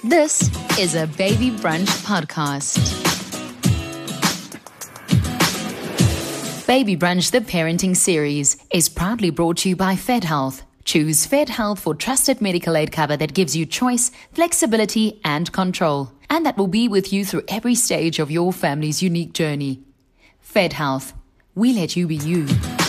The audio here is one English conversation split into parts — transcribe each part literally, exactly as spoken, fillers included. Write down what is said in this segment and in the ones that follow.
This is a Baby Brunch podcast. Baby Brunch, the parenting series, is proudly brought to you by FedHealth. Choose FedHealth for trusted medical aid cover that gives you choice, flexibility, and control. And that will be with you through every stage of your family's unique journey. FedHealth. We let you be you.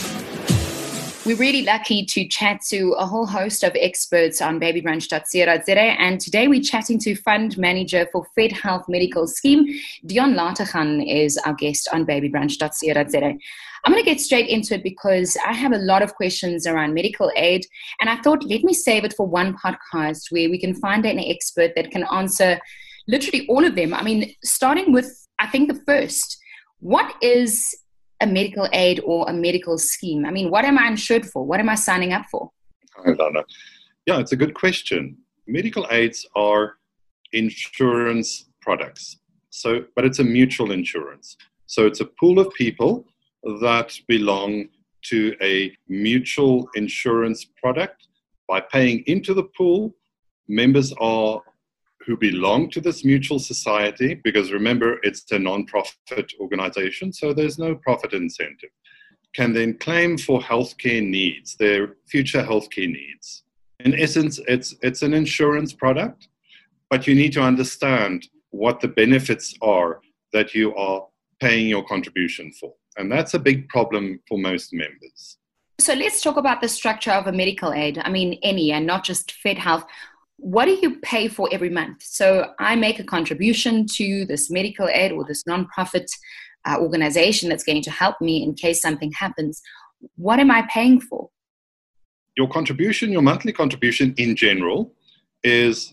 We're really lucky to chat to a whole host of experts on baby brunch dot co dot za, and today we're chatting to Fund Manager for FedHealth Medical Scheme. Dion Lategan is our guest on baby brunch dot co dot za. I'm going to get straight into it because I have a lot of questions around medical aid, and I thought let me save it for one podcast where we can find an expert that can answer literally all of them. I mean, starting with, I think, the first, what is a medical aid or a medical scheme? I mean, what am I insured for? What am I signing up for? Hi, Lana. Yeah, it's a good question. Medical aids are insurance products. So, but it's a mutual insurance. So it's a pool of people that belong to a mutual insurance product. By paying into the pool, members are who belong to this mutual society, because remember, it's a non-profit organization, so there's no profit incentive, can then claim for healthcare needs, their future healthcare needs. In essence, it's it's an insurance product, but you need to understand what the benefits are that you are paying your contribution for. And that's a big problem for most members. So let's talk about the structure of a medical aid. I mean, any, and not just FedHealth. What do you pay for every month? So I make a contribution to this medical aid or this nonprofit uh, organization that's going to help me in case something happens. What am I paying for? Your contribution, your monthly contribution in general, is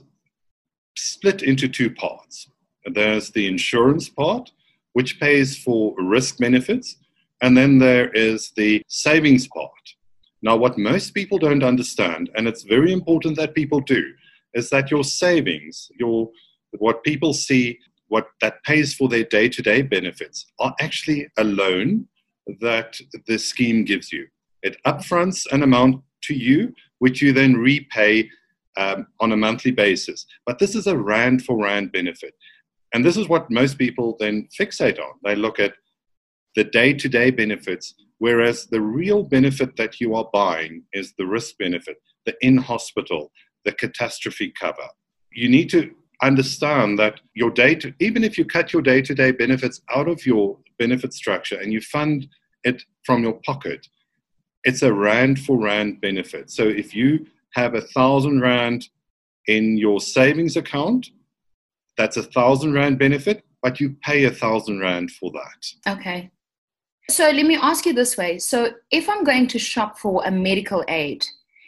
split into two parts. There's the insurance part, which pays for risk benefits, and then there is the savings part. Now, what most people don't understand, and it's very important that people do, is that your savings, your what people see, what that pays for their day-to-day benefits, are actually a loan that the scheme gives you. It upfronts an amount to you, which you then repay um, on a monthly basis. But this is a rand for rand benefit. And this is what most people then fixate on. They look at the day-to-day benefits, whereas the real benefit that you are buying is the risk benefit, the in-hospital, the catastrophe cover. You need to understand that your day to, even if you cut your day-to-day benefits out of your benefit structure and you fund it from your pocket, it's a rand for rand benefit. So if you have a thousand rand in your savings account, that's a thousand rand benefit, but you pay a thousand rand for that. Okay. So let me ask you this way. So if I'm going to shop for a medical aid,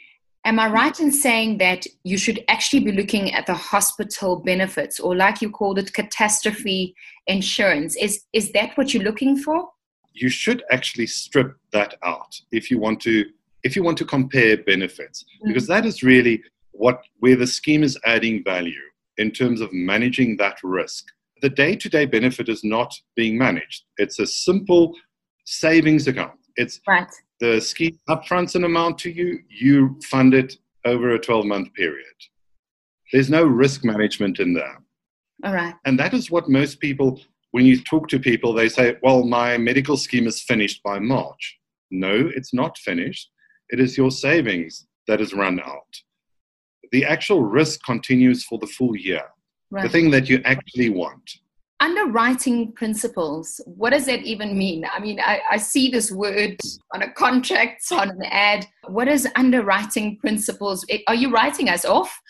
am I right in saying that you should actually be looking at the hospital benefits, or like you called it, catastrophe insurance? Is is that what you're looking for? You should actually strip that out if you want to if you want to compare benefits, mm-hmm. because that is really what where the scheme is adding value in terms of managing that risk. The day-to-day benefit is not being managed. It's a simple savings account. It's right. The scheme upfronts an amount to you, you fund it over a twelve-month period. There's no risk management in there. All right. And that is what most people, when you talk to people, they say, well, my medical scheme is finished by March. No, it's not finished. It is your savings that is run out. The actual risk continues for the full year. Right. The thing that you actually want. Underwriting principles, what does that even mean? I mean, I, I see this word on a contract, on an ad. What is underwriting principles? Are you writing us off?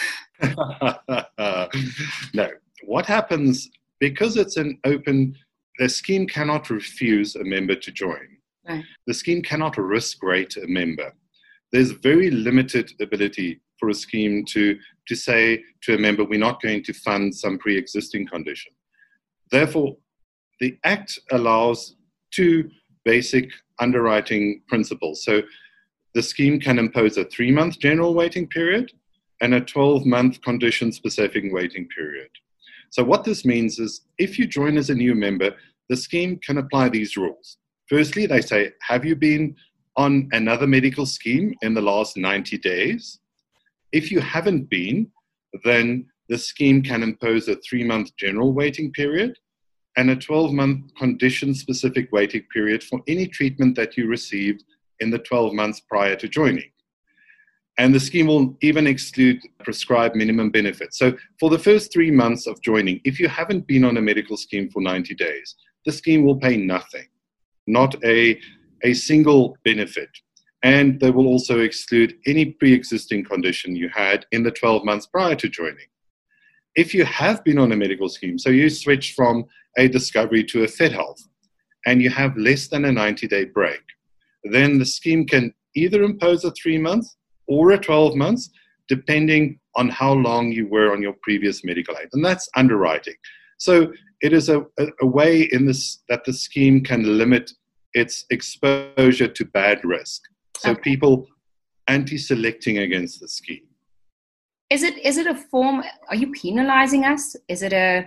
No. What happens, because it's an open, the scheme cannot refuse a member to join. Right. The scheme cannot risk rate a member. There's very limited ability for a scheme to, to say to a member, we're not going to fund some pre-existing condition. Therefore, the Act allows two basic underwriting principles. So the scheme can impose a three-month general waiting period and a twelve-month condition-specific waiting period. So what this means is if you join as a new member, the scheme can apply these rules. Firstly, they say, have you been on another medical scheme in the last ninety days? If you haven't been, then the scheme can impose a three-month general waiting period and a twelve-month condition-specific waiting period for any treatment that you received in the twelve months prior to joining. And the scheme will even exclude prescribed minimum benefits. So for the first three months of joining, if you haven't been on a medical scheme for ninety days, the scheme will pay nothing, not a, a single benefit. And they will also exclude any pre-existing condition you had in the twelve months prior to joining. If you have been on a medical scheme, so you switch from a Discovery to a FedHealth, and you have less than a ninety-day break, then the scheme can either impose a three-month or a twelve months, depending on how long you were on your previous medical aid. And that's underwriting. So it is a, a, a way in this that the scheme can limit its exposure to bad risk. So okay. People anti-selecting against the scheme. Is it is it a form, are you penalizing us? Is it a...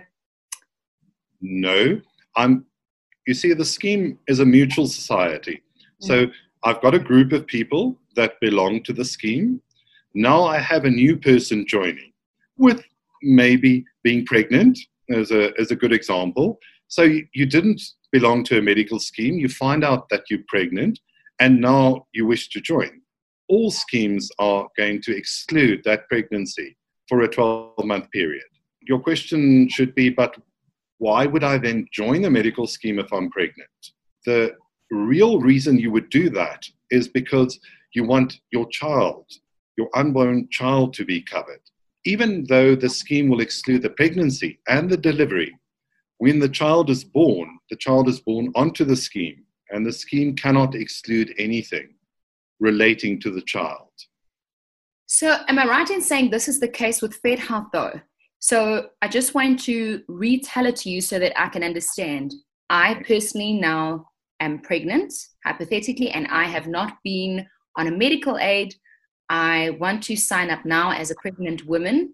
No. I'm. You see, the scheme is a mutual society. Mm. So I've got a group of people that belong to the scheme. Now I have a new person joining with maybe being pregnant as a, as a good example. So you, you didn't belong to a medical scheme. You find out that you're pregnant and now you wish to join. All schemes are going to exclude that pregnancy for a twelve-month period. Your question should be, but why would I then join a medical scheme if I'm pregnant? The real reason you would do that is because you want your child, your unborn child, to be covered. Even though the scheme will exclude the pregnancy and the delivery, when the child is born, the child is born onto the scheme, and the scheme cannot exclude anything relating to the child. So am I right in saying this is the case with FedHealth though? So I just want to retell it to you so that I can understand. I personally now am pregnant, hypothetically, and I have not been on a medical aid. I want to sign up now as a pregnant woman,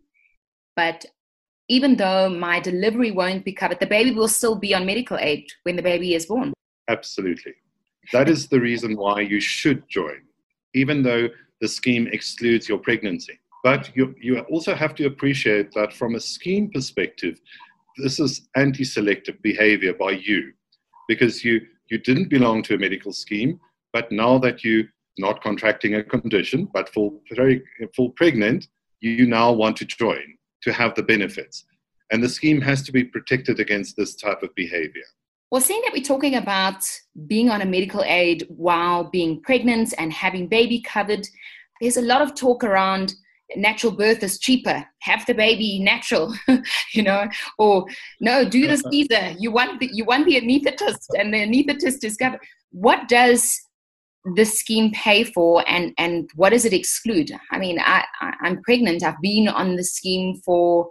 but even though my delivery won't be covered, the baby will still be on medical aid when the baby is born. Absolutely. That is the reason why you should join, even though the scheme excludes your pregnancy. But you, you also have to appreciate that from a scheme perspective, this is anti-selective behavior by you, because you, you didn't belong to a medical scheme, but now that you're not contracting a condition, but full, very, full pregnant, you now want to join to have the benefits. And the scheme has to be protected against this type of behavior. Well, seeing that we're talking about being on a medical aid while being pregnant and having baby covered, there's a lot of talk around natural birth is cheaper. Have the baby natural, you know, or no, do the Caesar. You want the, you want the anesthetist, and the anesthetist is covered. What does the scheme pay for, and, and what does it exclude? I mean, I, I, I'm pregnant. I've been on the scheme for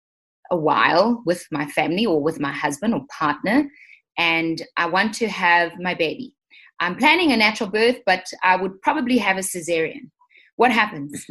a while with my family or with my husband or partner, and I want to have my baby. I'm planning a natural birth, but I would probably have a cesarean. What happens?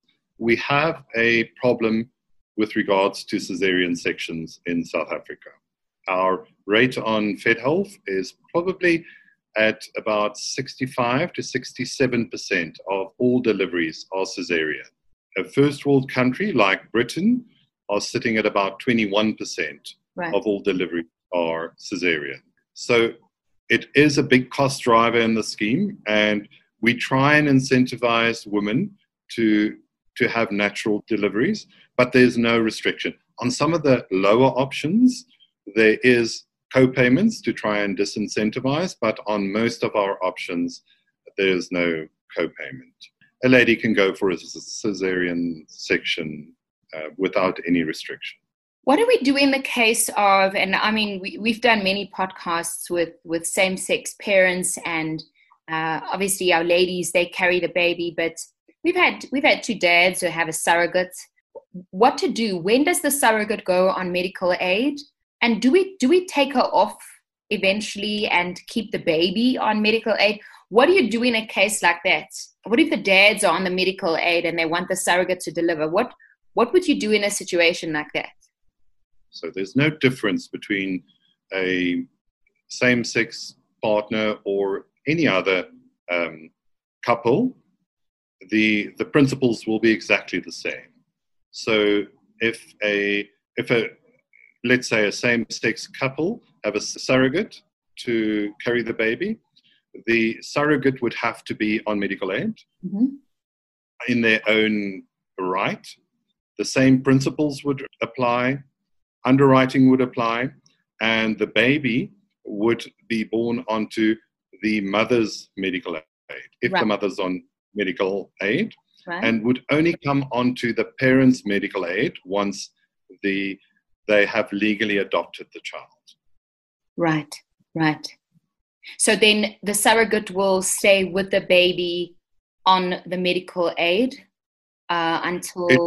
We have a problem with regards to cesarean sections in South Africa. Our rate on FedHealth is probably at about sixty-five to sixty-seven percent of all deliveries are cesarean. A first world country like Britain are sitting at about twenty-one percent right. of all deliveries are cesarean. So it is a big cost driver in the scheme, and we try and incentivize women to to have natural deliveries, but there's no restriction. On some of the lower options, there is co-payments to try and disincentivize, but on most of our options, there's no co-payment. A lady can go for a cesarean section uh, without any restriction. What do we do in the case of, and I mean, we, we've done many podcasts with, with same-sex parents, and uh, obviously our ladies, they carry the baby, but we've had we've had two dads who have a surrogate. What to do? When does the surrogate go on medical aid? And do we do we take her off eventually and keep the baby on medical aid? What do you do in a case like that? What if the dads are on the medical aid and they want the surrogate to deliver? What what would you do in a situation like that? So there's no difference between a same-sex partner or any other um, couple. The, the principles will be exactly the same. So if a, if a, let's say a same-sex couple have a surrogate to carry the baby, the surrogate would have to be on medical aid mm-hmm. in their own right. The same principles would apply, underwriting would apply, and the baby would be born onto the mother's medical aid, if right. the mother's on medical aid, right. and would only come onto the parents' medical aid once the they have legally adopted the child. Right, right. So then the surrogate will stay with the baby on the medical aid uh, until... It,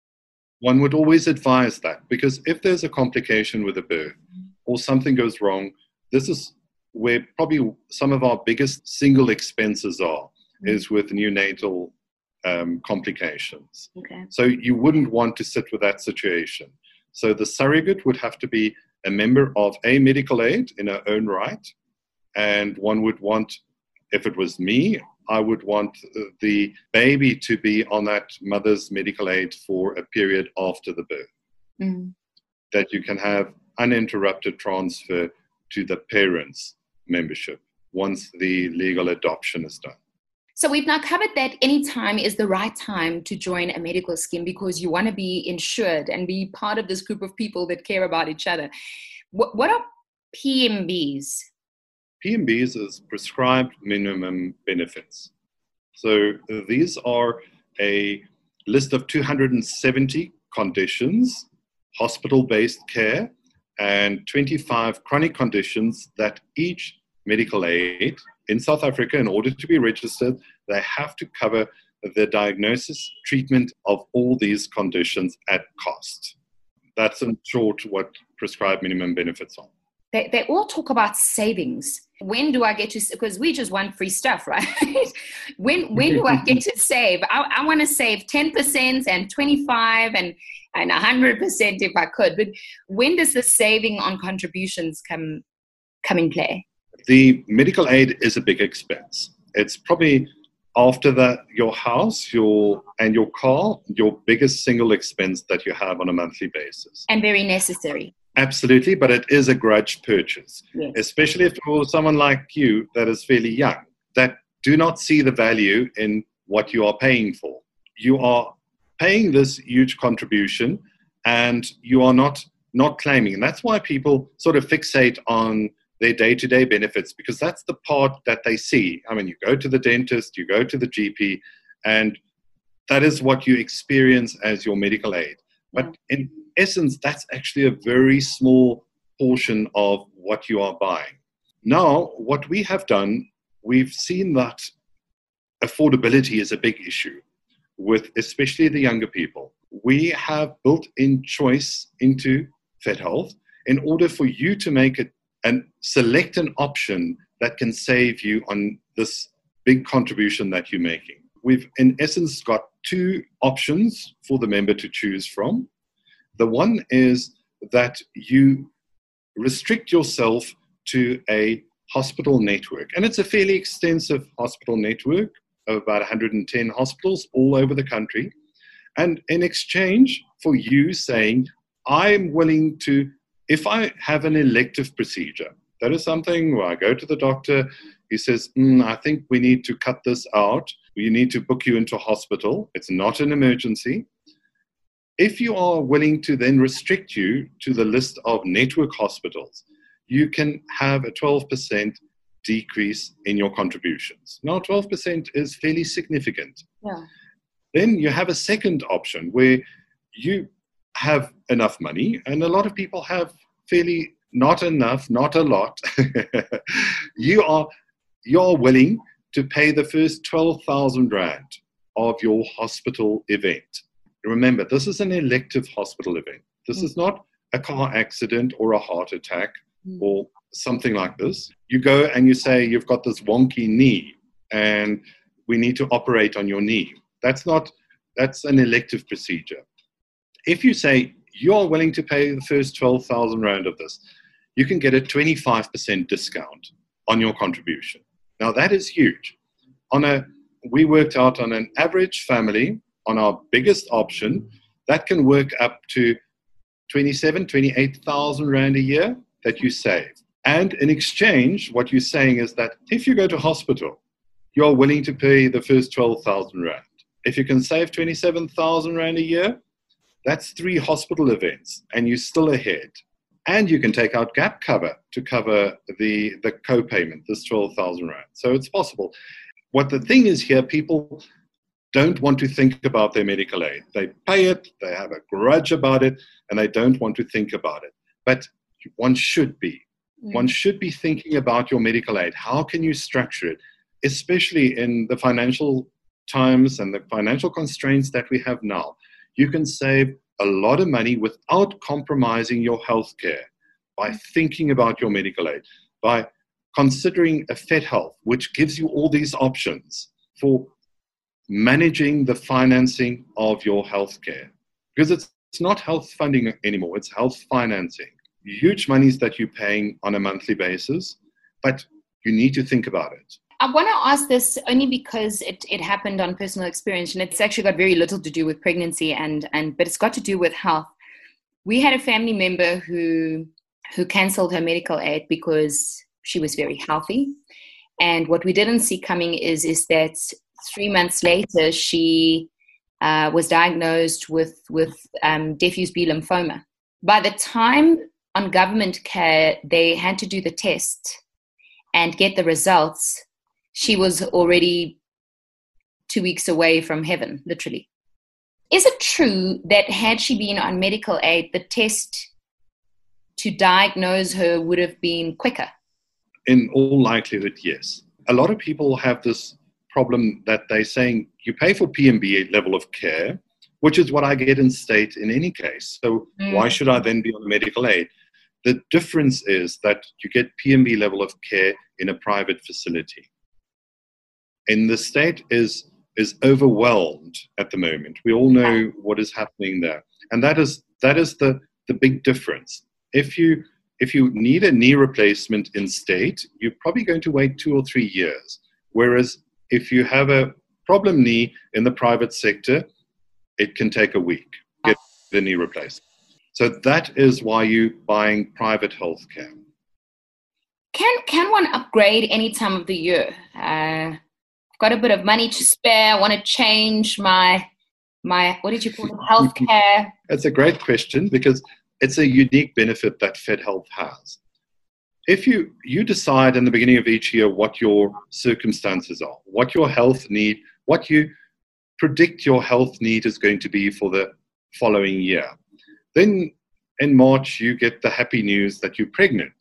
one would always advise that, because if there's a complication with a birth or something goes wrong, this is where probably some of our biggest single expenses are, mm-hmm. is with neonatal um, complications. Okay. So you wouldn't want to sit with that situation. So the surrogate would have to be a member of a medical aid in her own right. And one would want, if it was me, I would want the baby to be on that mother's medical aid for a period after the birth. Mm-hmm. That you can have uninterrupted transfer to the parents' membership once the legal adoption is done. So we've now covered that any time is the right time to join a medical scheme because you want to be insured and be part of this group of people that care about each other. What, what are P M Bs? P M Bs is prescribed minimum benefits. So these are a list of two hundred seventy conditions, hospital-based care, and twenty-five chronic conditions that each medical aid in South Africa, in order to be registered, they have to cover the diagnosis, treatment of all these conditions at cost. That's in short what prescribed minimum benefits are. They, they all talk about savings. When do I get to, because we just want free stuff, right? when when do I get to save? I, I want to save ten percent and twenty-five and, and one hundred percent if I could. But when does the saving on contributions come come in play? The medical aid is a big expense. It's probably after that your house, your and your car, your biggest single expense that you have on a monthly basis. And very necessary. Absolutely, but it is a grudge purchase, yes. Especially if for someone like you that is fairly young, that do not see the value in what you are paying for. You are paying this huge contribution and you are not, not claiming. And that's why people sort of fixate on their day-to-day benefits, because that's the part that they see. I mean, you go to the dentist, you go to the G P, and that is what you experience as your medical aid. But in essence, that's actually a very small portion of what you are buying. Now, what we have done, we've seen that affordability is a big issue with especially the younger people. We have built in choice into FedHealth in order for you to make it and select an option that can save you on this big contribution that you're making. We've, in essence, got two options for the member to choose from. The one is that you restrict yourself to a hospital network. And it's a fairly extensive hospital network of about one hundred ten hospitals all over the country. And in exchange for you saying, I'm willing to, if I have an elective procedure, that is something where I go to the doctor, he says, mm, I think we need to cut this out. We need to book you into hospital. It's not an emergency. If you are willing to then restrict you to the list of network hospitals, you can have a twelve percent decrease in your contributions. Now, twelve percent is fairly significant. Yeah. Then you have a second option where you have enough money, and a lot of people have fairly not enough, not a lot. you are you're willing to pay the first twelve thousand rand of your hospital event. Remember, this is an elective hospital event. This mm. is not a car accident or a heart attack mm. or something like this. You go and you say, you've got this wonky knee and we need to operate on your knee. That's not, that's an elective procedure. If you say you're willing to pay the first twelve thousand rand of this, you can get a twenty-five percent discount on your contribution. Now that is huge. On a, we worked out on an average family, on our biggest option, that can work up to twenty-seven, twenty-eight thousand rand a year that you save. And in exchange, what you're saying is that if you go to hospital, you're willing to pay the first twelve thousand rand. If you can save twenty-seven thousand rand a year, that's three hospital events, and you're still ahead. And you can take out gap cover to cover the, the co-payment, this twelve thousand rand. So it's possible. What the thing is here, people don't want to think about their medical aid. They pay it, they have a grudge about it, and they don't want to think about it. But one should be. Mm. One should be thinking about your medical aid. How can you structure it, especially in the financial times and the financial constraints that we have now? You can save a lot of money without compromising your health care by thinking about your medical aid, by considering a FedHealth, which gives you all these options for managing the financing of your health care. Because it's, it's not health funding anymore, it's health financing. Huge monies that you're paying on a monthly basis, but you need to think about it. I want to ask this only because it, it happened on personal experience, and it's actually got very little to do with pregnancy, and, and but it's got to do with health. We had a family member who who canceled her medical aid because she was very healthy. And what we didn't see coming is, is that three months later, she uh, was diagnosed with, with um, diffuse B lymphoma. By the time on government care, they had to do the test and get the results, she was already two weeks away from heaven, literally. Is it true that had she been on medical aid, the test to diagnose her would have been quicker? In all likelihood, yes. A lot of people have this problem that they're saying you pay for P M B level of care, which is what I get in state in any case. So mm. why should I then be on medical aid? The difference is that you get P M B level of care in a private facility. And the state is is overwhelmed at the moment. We all know what is happening there. And that is that is the, the big difference. If you if you need a knee replacement in state, you're probably going to wait two or three years. Whereas if you have a problem knee in the private sector, it can take a week to get the knee replaced. So that is why you're buying private health care. Can, can one upgrade any time of the year? Uh... Got a bit of money to spare. I want to change my, my what did you call it, healthcare? That's a great question because it's a unique benefit that FedHealth has. If you, you decide in the beginning of each year what your circumstances are, what your health need, what you predict your health need is going to be for the following year, then in March you get the happy news that you're pregnant.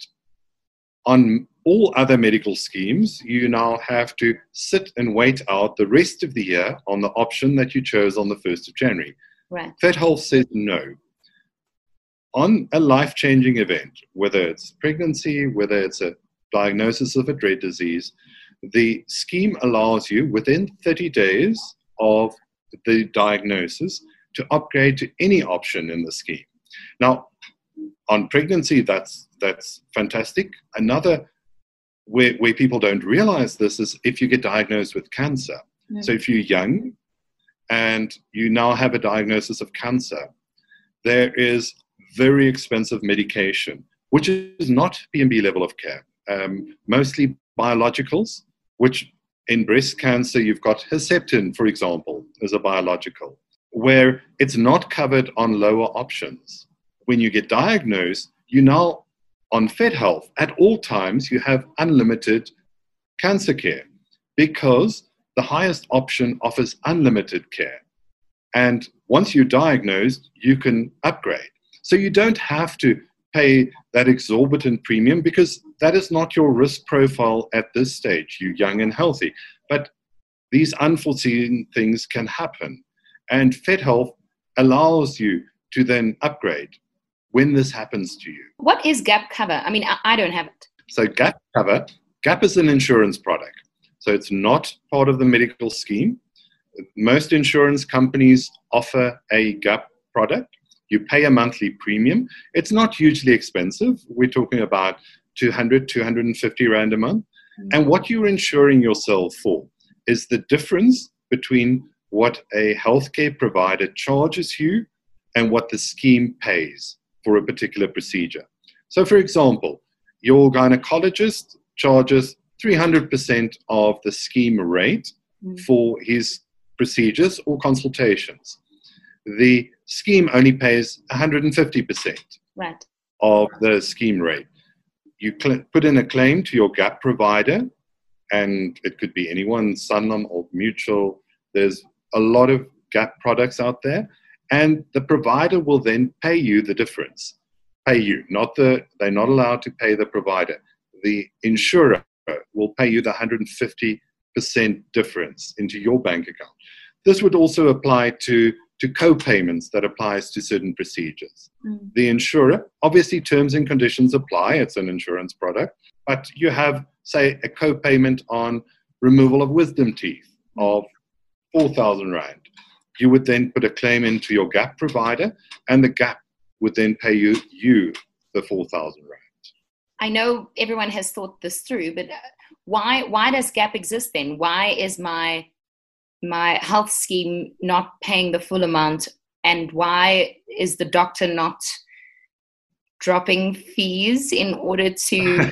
On all other medical schemes, you now have to sit and wait out the rest of the year on the option that you chose on the first of January. Right. FedHealth says no. On a life-changing event, whether it's pregnancy, whether it's a diagnosis of a dread disease, the scheme allows you within thirty days of the diagnosis to upgrade to any option in the scheme. Now, on pregnancy, that's that's fantastic. Another Where, where people don't realize this is if you get diagnosed with cancer. Mm-hmm. So if you're young and you now have a diagnosis of cancer, there is very expensive medication, which is not P M B level of care, um, mostly biologicals, which in breast cancer, you've got Herceptin, for example, as a biological, where it's not covered on lower options. When you get diagnosed, you now on FedHealth, at all times, you have unlimited cancer care because the highest option offers unlimited care. And once you're diagnosed, you can upgrade. So you don't have to pay that exorbitant premium because that is not your risk profile at this stage. You're young and healthy. But these unforeseen things can happen. And FedHealth allows you to then upgrade when this happens to you. What is gap cover? I mean, I, I don't have it. So gap cover, gap is an insurance product. So it's not part of the medical scheme. Most insurance companies offer a gap product. You pay a monthly premium. It's not hugely expensive. We're talking about two hundred, two hundred fifty rand a month. Mm-hmm. And what you're insuring yourself for is the difference between what a healthcare provider charges you and what the scheme pays for a particular procedure. So, for example, your gynecologist charges three hundred percent of the scheme rate mm. for his procedures or consultations. The scheme only pays one hundred fifty percent right. of the scheme rate. You cl- put in a claim to your gap provider, and it could be anyone, Sanlam or Mutual. There's a lot of gap products out there, and the provider will then pay you the difference. Pay you, not the, they're not allowed to pay the provider. The insurer will pay you the one hundred fifty percent difference into your bank account. This would also apply to, to co-payments that applies to certain procedures. Mm. The insurer, obviously terms and conditions apply, it's an insurance product, but you have, say, a co-payment on removal of wisdom teeth of four thousand rand. You would then put a claim into your gap provider, and the gap would then pay you, you the four thousand rand. I know everyone has thought this through, but why why does gap exist then? Why is my my health scheme not paying the full amount, and why is the doctor not dropping fees in order to...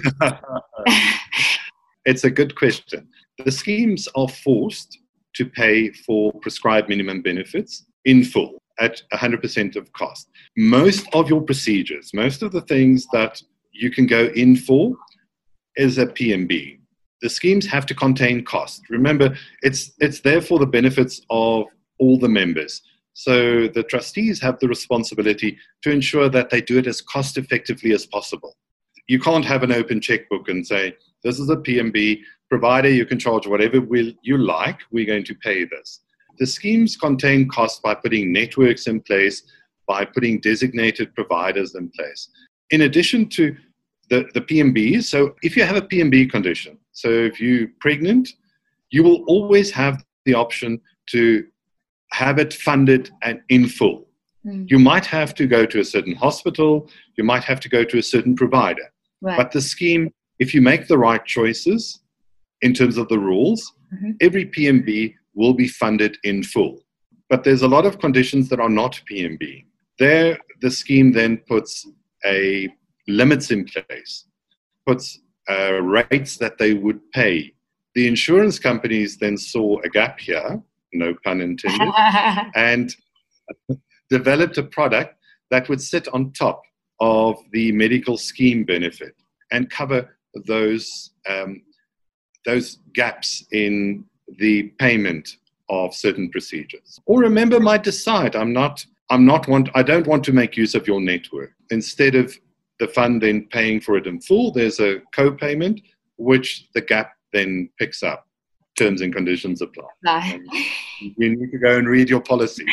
It's a good question. The schemes are forced to pay for prescribed minimum benefits in full at one hundred percent of cost. Most of your procedures, most of the things that you can go in for is a P M B. The schemes have to contain cost. Remember, it's it's there for the benefits of all the members. So the trustees have the responsibility to ensure that they do it as cost effectively as possible. You can't have an open checkbook and say, this is a P M B, provider, you can charge whatever will you like, we're going to pay this. The schemes contain costs by putting networks in place, by putting designated providers in place. In addition to the, the P M B, so if you have a P M B condition, so if you're pregnant, you will always have the option to have it funded and in full. Mm. You might have to go to a certain hospital, you might have to go to a certain provider. Right. But the scheme, if you make the right choices in terms of the rules, mm-hmm. every P M B will be funded in full. But there's a lot of conditions that are not P M B. There, the scheme then puts a limits in place, puts uh, rates that they would pay. The insurance companies then saw a gap here, no pun intended, and developed a product that would sit on top of the medical scheme benefit and cover those um, those gaps in the payment of certain procedures. Or a member might decide, I'm not, I'm not want, I don't want to make use of your network. Instead of the fund then paying for it in full, there's a co-payment, which the gap then picks up. Terms and conditions apply. And you need to go and read your policy.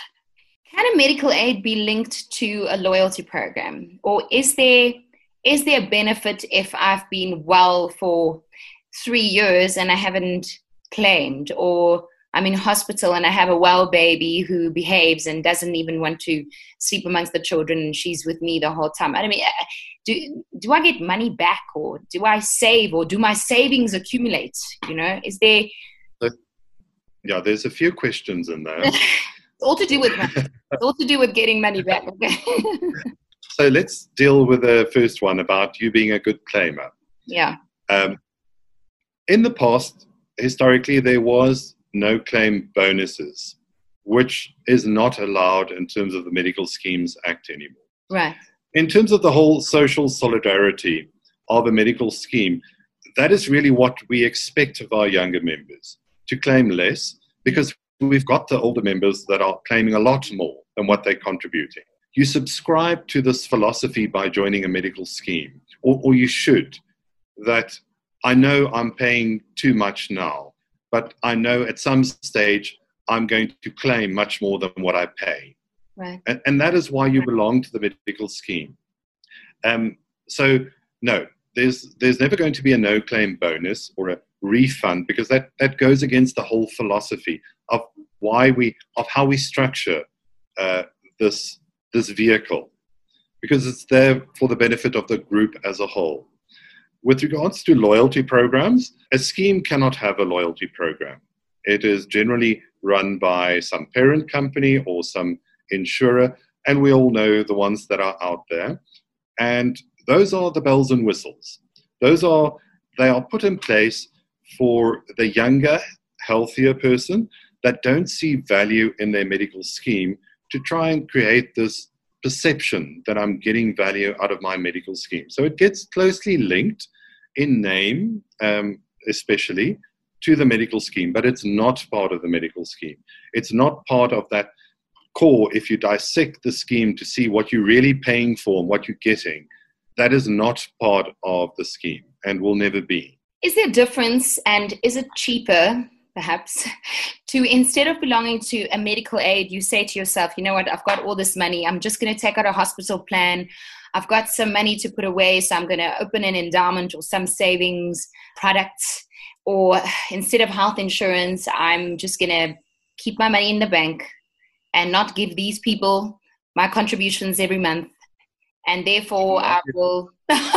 Can a medical aid be linked to a loyalty program? Or is there is there a benefit if I've been well for three years and I haven't claimed, or I'm in hospital and I have a well baby who behaves and doesn't even want to sleep amongst the children and she's with me the whole time? I mean, do, do I get money back, or do I save, or do my savings accumulate? You know, is there... Yeah, there's a few questions in there. It's all to do with money. It's all to do with getting money back. Okay. So let's deal with the first one about you being a good claimer. Yeah. Um, in the past, historically, there was no claim bonuses, which is not allowed in terms of the Medical Schemes Act anymore. Right. In terms of the whole social solidarity of a medical scheme, that is really what we expect of our younger members, to claim less, because we've got the older members that are claiming a lot more than what they're contributing. You subscribe to this philosophy by joining a medical scheme, or, or you should, that I know I'm paying too much now, but I know at some stage I'm going to claim much more than what I pay. Right. And, and that is why you belong to the medical scheme. Um, so, no, there's there's never going to be a no-claim bonus or a refund, because that, that goes against the whole philosophy of why we of how we structure uh, this this vehicle, because it's there for the benefit of the group as a whole. With regards to loyalty programs, a scheme cannot have a loyalty program. It is generally run by some parent company or some insurer, and we all know the ones that are out there. And those are the bells and whistles. Those are, they are put in place for the younger, healthier person that don't see value in their medical scheme to try and create this perception that I'm getting value out of my medical scheme. So it gets closely linked in name, um, especially, to the medical scheme, but it's not part of the medical scheme. It's not part of that core. If you dissect the scheme to see what you're really paying for and what you're getting, that is not part of the scheme and will never be. Is there a difference, and is it cheaper, perhaps, to instead of belonging to a medical aid, you say to yourself, you know what, I've got all this money, I'm just going to take out a hospital plan, I've got some money to put away, so I'm going to open an endowment or some savings product, or instead of health insurance, I'm just going to keep my money in the bank and not give these people my contributions every month, and therefore I will...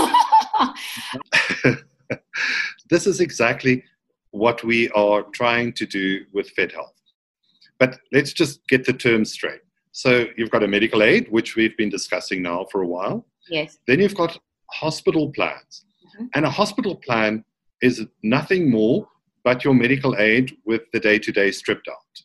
This is exactly what we are trying to do with FedHealth. But let's just get the terms straight. So you've got a medical aid, which we've been discussing now for a while. Yes. Then you've got hospital plans. Mm-hmm. And a hospital plan is nothing more but your medical aid with the day-to-day stripped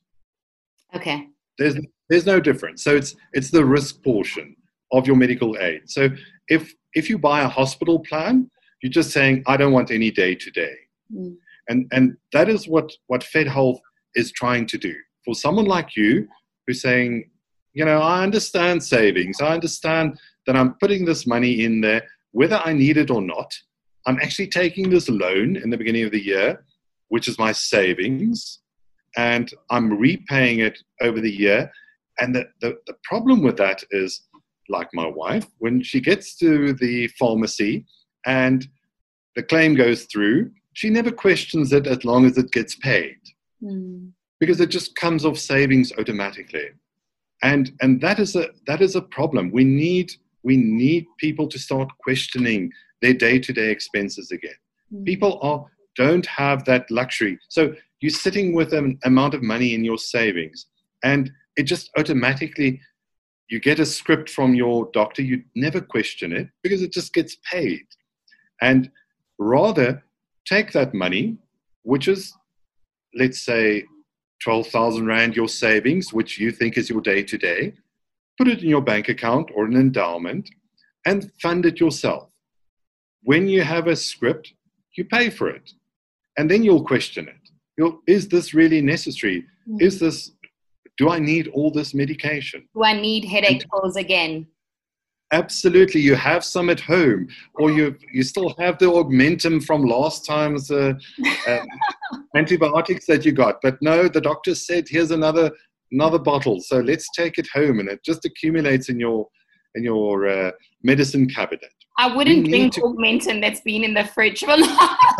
out. Okay. There's there's no difference. So it's it's the risk portion of your medical aid. So if if you buy a hospital plan, you're just saying, I don't want any day-to-day. Mm. And and that is what, what FedHealth is trying to do. For someone like you who's saying, you know, I understand savings. I understand that I'm putting this money in there, whether I need it or not. I'm actually taking this loan in the beginning of the year, which is my savings, and I'm repaying it over the year. And the, the, the problem with that is, like my wife, when she gets to the pharmacy and the claim goes through, she never questions it as long as it gets paid, mm. because it just comes off savings automatically. And and that is a that is a problem. We need we need people to start questioning their day-to-day expenses again. Mm. People are don't have that luxury. So you're sitting with an amount of money in your savings, and it just automatically, you get a script from your doctor, you never question it because it just gets paid. And rather take that money, which is, let's say, twelve thousand rand, your savings, which you think is your day-to-day, put it in your bank account or an endowment and fund it yourself. When you have a script, you pay for it. And then you'll question it. You'll, is this really necessary? Mm. Is this, do I need all this medication? Do I need headache pills again? Absolutely. You have some at home, or you you still have the Augmentin from last time's uh, uh, antibiotics that you got. But no, the doctor said, here's another another bottle. So let's take it home, and it just accumulates in your in your uh, medicine cabinet. I wouldn't drink to... Augmentin that's been in the fridge for long.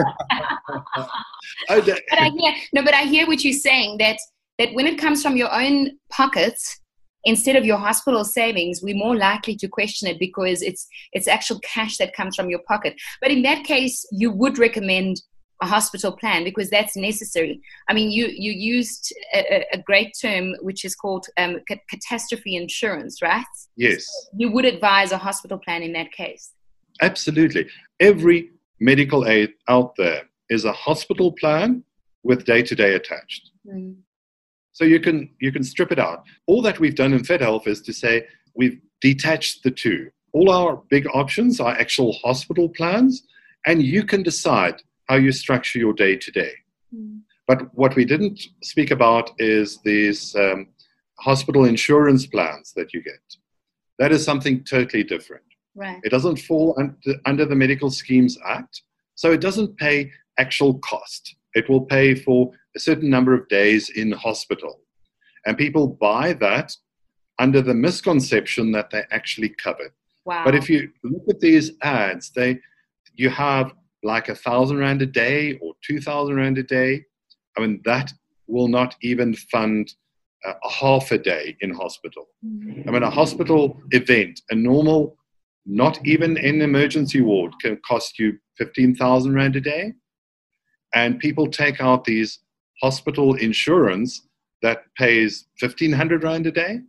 oh, that... But I hear no, but I hear what you're saying, that that when it comes from your own pockets, instead of your hospital savings, we're more likely to question it because it's it's actual cash that comes from your pocket. But in that case, you would recommend a hospital plan because that's necessary. I mean, you you used a, a great term which is called um, ca- catastrophe insurance, right? Yes. So you would advise a hospital plan in that case. Absolutely. Every medical aid out there is a hospital plan with day-to-day attached. Mm. So you can you can strip it out. All that we've done in FedHealth is to say we've detached the two. All our big options are actual hospital plans, and you can decide how you structure your day-to-day. Mm. But what we didn't speak about is these um, hospital insurance plans that you get. That is something totally different. Right. It doesn't fall under, under the Medical Schemes Act, so it doesn't pay actual cost. It will pay for a certain number of days in hospital. And people buy that under the misconception that they're actually covered. Wow. But if you look at these ads, they you have like a thousand rand a day or two thousand rand a day. I mean, that will not even fund a, a half a day in hospital. Mm-hmm. I mean, a hospital event, a normal, not even an emergency ward, can cost you fifteen thousand rand a day. And people take out these hospital insurance that pays fifteen hundred rand a day.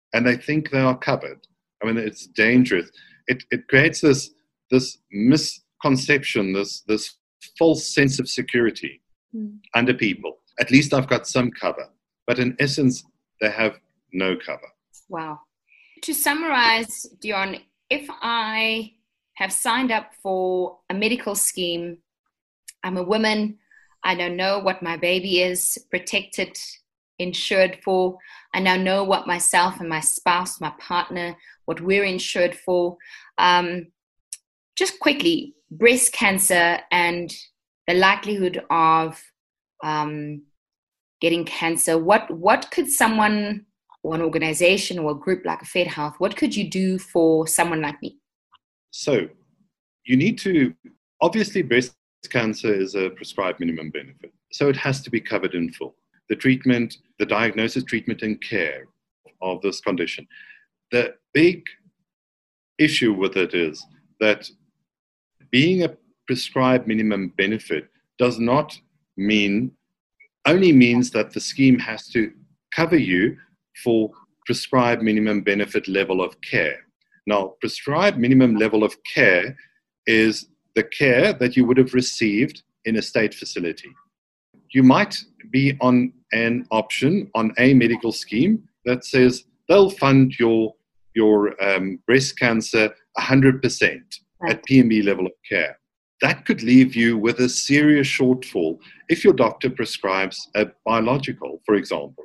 and they think they are covered. I mean, it's dangerous. It, it creates this, this misconception, this, this false sense of security mm. under people. At least I've got some cover. But in essence, they have no cover. Wow. To summarize, Deon, if I have signed up for a medical scheme, I'm a woman, I now know what my baby is protected, insured for. I now know what myself and my spouse, my partner, what we're insured for. Um, just quickly, breast cancer and the likelihood of um, getting cancer. What what could someone, or an organization or a group like FedHealth, what could you do for someone like me? So you need to, obviously breast cancer is a prescribed minimum benefit. So it has to be covered in full. The treatment, the diagnosis, treatment, and care of this condition. The big issue with it is that being a prescribed minimum benefit does not mean, only means that the scheme has to cover you for prescribed minimum benefit level of care. Now, prescribed minimum level of care is the care that you would have received in a state facility. You might be on an option on a medical scheme that says they'll fund your, your um, breast cancer one hundred percent at P M B level of care. That could leave you with a serious shortfall if your doctor prescribes a biological, for example.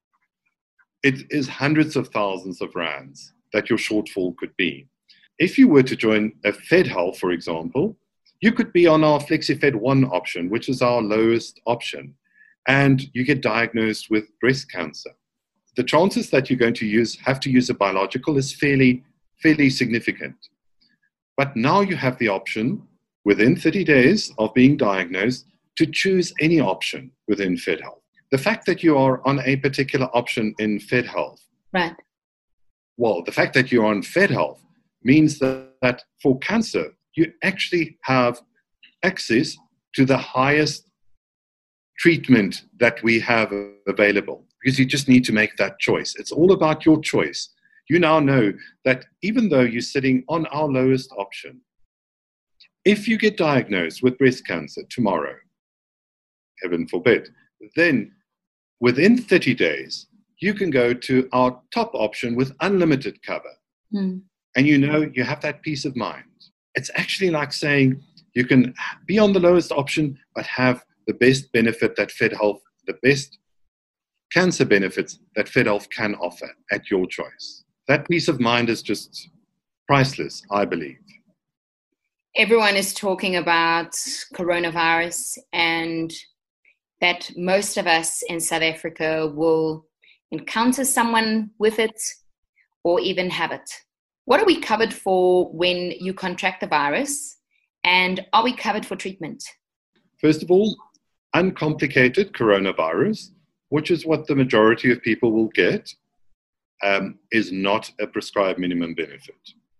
It is hundreds of thousands of rands that your shortfall could be. If you were to join a FedHealth, for example, you could be on our FlexiFed one option, which is our lowest option, and you get diagnosed with breast cancer. The chances that you're going to use have to use a biological is fairly, fairly significant. But now you have the option within thirty days of being diagnosed to choose any option within FedHealth. The fact that you are on a particular option in FedHealth, right? Well, the fact that you're on FedHealth means that, that for cancer, you actually have access to the highest treatment that we have available, because you just need to make that choice. It's all about your choice. You now know that even though you're sitting on our lowest option, if you get diagnosed with breast cancer tomorrow, heaven forbid, then within thirty days, you can go to our top option with unlimited cover. Mm. And you know you have that peace of mind. It's actually like saying you can be on the lowest option, but have the best benefit that FedHealth, the best cancer benefits that FedHealth can offer at your choice. That peace of mind is just priceless, I believe. Everyone is talking about coronavirus, and that most of us in South Africa will encounter someone with it or even have it. What are we covered for when you contract the virus, and are we covered for treatment? First of all, uncomplicated coronavirus, which is what the majority of people will get, um, is not a prescribed minimum benefit.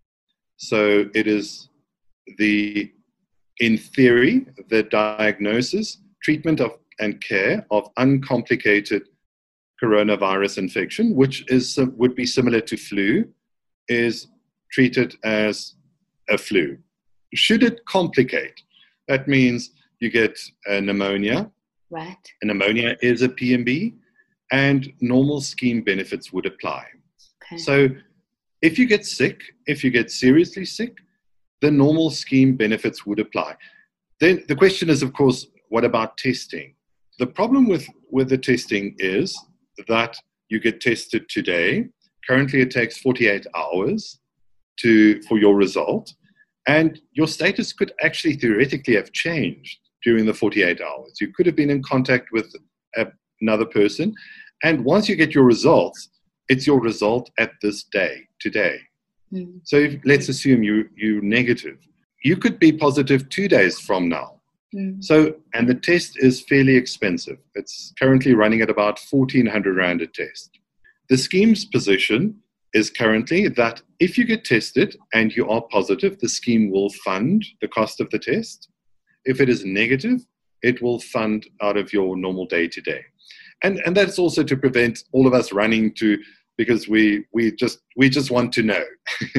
So it is the, in theory, the diagnosis, treatment of and care of uncomplicated coronavirus infection, which is would be similar to flu, is treated as a flu. Should it complicate, that means you get a pneumonia. Right. A pneumonia is a P M B, and normal scheme benefits would apply. Okay. So if you get sick, if you get seriously sick, the normal scheme benefits would apply. Then the question is, of course, what about testing? The problem with, with the testing is that you get tested today. Currently, it takes forty-eight hours to for your result, and your status could actually theoretically have changed during the forty-eight hours. You could have been in contact with a, another person, and once you get your results, it's your result at this day, today. Mm-hmm. So if, let's assume you, you're negative. You could be positive two days from now. Mm. So, and the test is fairly expensive. It's currently running at about fourteen hundred rand a test. The scheme's position is currently that if you get tested and you are positive, the scheme will fund the cost of the test. If it is negative, it will fund out of your normal day-to-day. And, and that's also to prevent all of us running to because we we just we just want to know.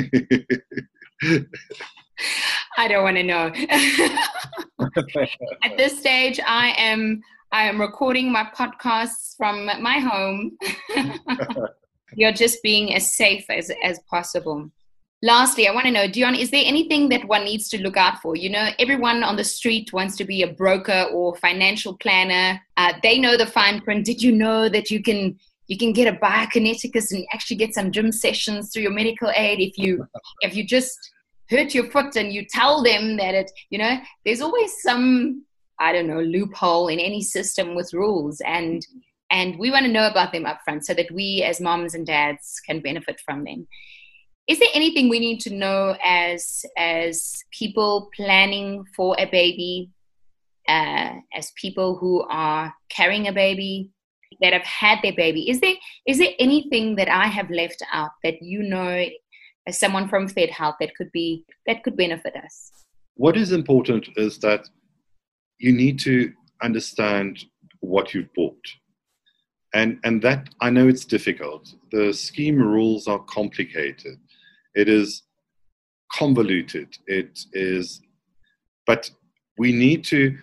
I don't want to know. At this stage, I am I am recording my podcasts from my home. You're just being as safe as, as possible. Lastly, I want to know, Dion, is there anything that one needs to look out for? You know, everyone on the street wants to be a broker or financial planner. Uh, they know the fine print. Did you know that you can you can get a biokineticus and actually get some gym sessions through your medical aid if you if you just hurt your foot and you tell them that it, you know, there's always some, I don't know, loophole in any system with rules. And and we want to know about them up front so that we as moms and dads can benefit from them. Is there anything we need to know as as people planning for a baby, uh, as people who are carrying a baby, that have had their baby? Is there is there anything that I have left out that you know, as someone from Fed Health, that could be that could benefit us? What is important is that you need to understand what you've bought. And, and that, I know it's difficult. The scheme rules are complicated. It is convoluted. It is, but we need to,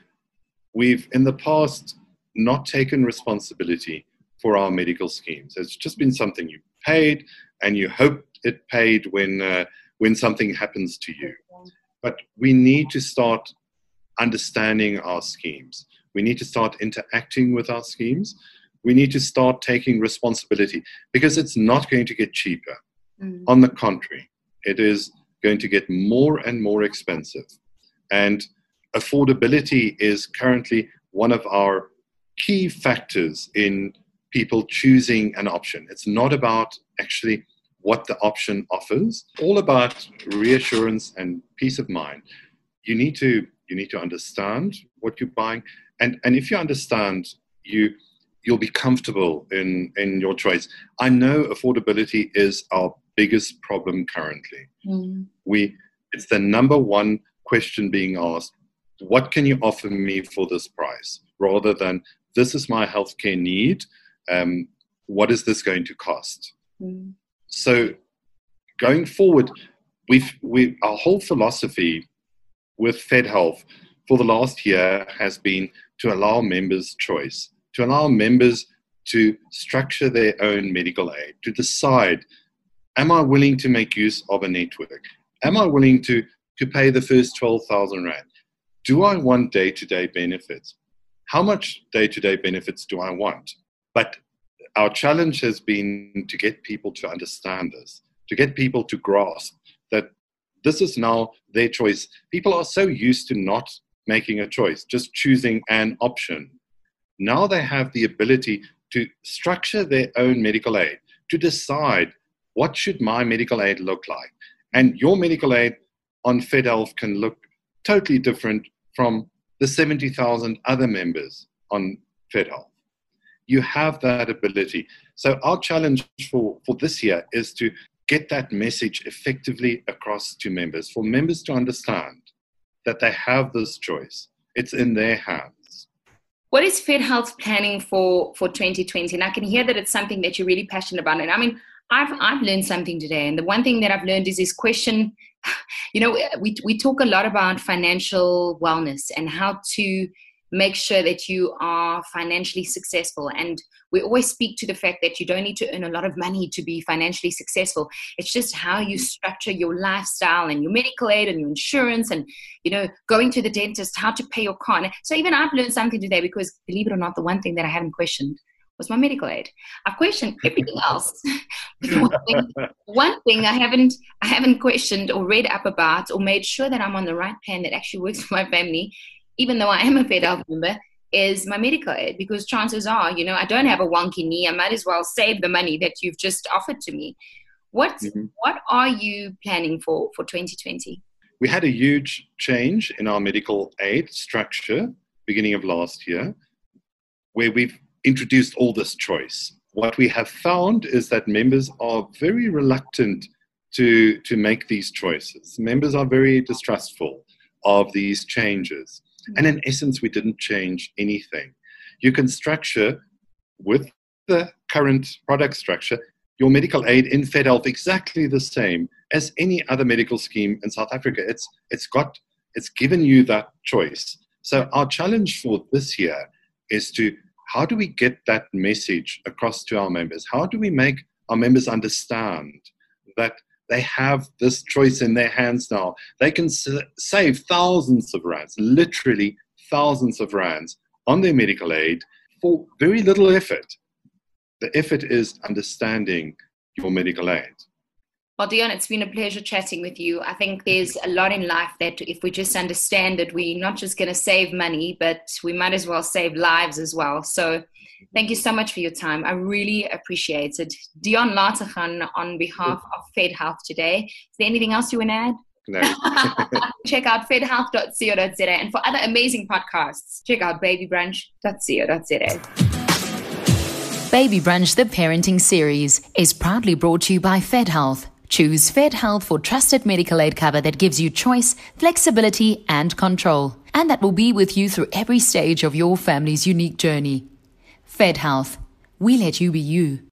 we've in the past not taken responsibility for our medical schemes. It's just been something you paid and you hoped it paid when, uh, when something happens to you. But we need to start understanding our schemes. We need to start interacting with our schemes. We need to start taking responsibility, because it's not going to get cheaper. Mm. On the contrary, it is going to get more and more expensive. And affordability is currently one of our key factors in people choosing an option. It's not about actually what the option offers, all about reassurance and peace of mind. You need to you need to understand what you're buying, and and if you understand, you you'll be comfortable in in your choice. I know affordability is our biggest problem currently. Mm. We it's the number one question being asked: what can you offer me for this price? Rather than, this is my healthcare need. Um, what is this going to cost? Mm. So going forward, we've we our whole philosophy with Fed Health for the last year has been to allow members choice, to allow members to structure their own medical aid, to decide, am I willing to make use of a network? Am I willing to, to pay the first twelve thousand rand? Do I want day-to-day benefits? How much day-to-day benefits do I want? But our challenge has been to get people to understand this, to get people to grasp that this is now their choice. People are so used to not making a choice, just choosing an option. Now they have the ability to structure their own medical aid, to decide, what should my medical aid look like? And your medical aid on Fed Health can look totally different from the seventy thousand other members on Fed Health. You have that ability. So our challenge for, for this year is to get that message effectively across to members, for members to understand that they have this choice. It's in their hands. What is Fed Health planning for, for twenty twenty? And I can hear that it's something that you're really passionate about. And I mean, I've I've learned something today. And the one thing that I've learned is this question, you know, we we talk a lot about financial wellness and how to make sure that you are financially successful. And we always speak to the fact that you don't need to earn a lot of money to be financially successful. It's just how you structure your lifestyle and your medical aid and your insurance and, you know, going to the dentist, how to pay your car. And so even I've learned something today, because believe it or not, the one thing that I haven't questioned was my medical aid. I've questioned everything else. But one thing, one thing I haven't I haven't questioned or read up about or made sure that I'm on the right plan that actually works for my family, even though I am a Fed Health member, is my medical aid. Because chances are, you know, I don't have a wonky knee. I might as well save the money that you've just offered to me. What mm-hmm. What are you planning for for twenty twenty? We had a huge change in our medical aid structure beginning of last year, where we've introduced all this choice. What we have found is that members are very reluctant to, to make these choices. Members are very distrustful of these changes. And in essence, we didn't change anything. You can structure with the current product structure your medical aid in FedHealth exactly the same as any other medical scheme in South Africa. It's it's got it's given you that choice. So our challenge for this year is to, how do we get that message across to our members? How do we make our members understand that they have this choice in their hands now? They can s- save thousands of rands, literally thousands of rands on their medical aid for very little effort. The effort is understanding your medical aid. Well, Dion, it's been a pleasure chatting with you. I think there's a lot in life that if we just understand it, we're not just going to save money, but we might as well save lives as well. So thank you so much for your time. I really appreciate it. Dion Lateghan on behalf of FedHealth today. Is there anything else you want to add? No. Check out fed health dot co dot za, and for other amazing podcasts, check out baby brunch dot co dot za. Baby Brunch, the parenting series, is proudly brought to you by FedHealth. Choose FedHealth for trusted medical aid cover that gives you choice, flexibility, and control. And that will be with you through every stage of your family's unique journey. FedHealth. We let you be you.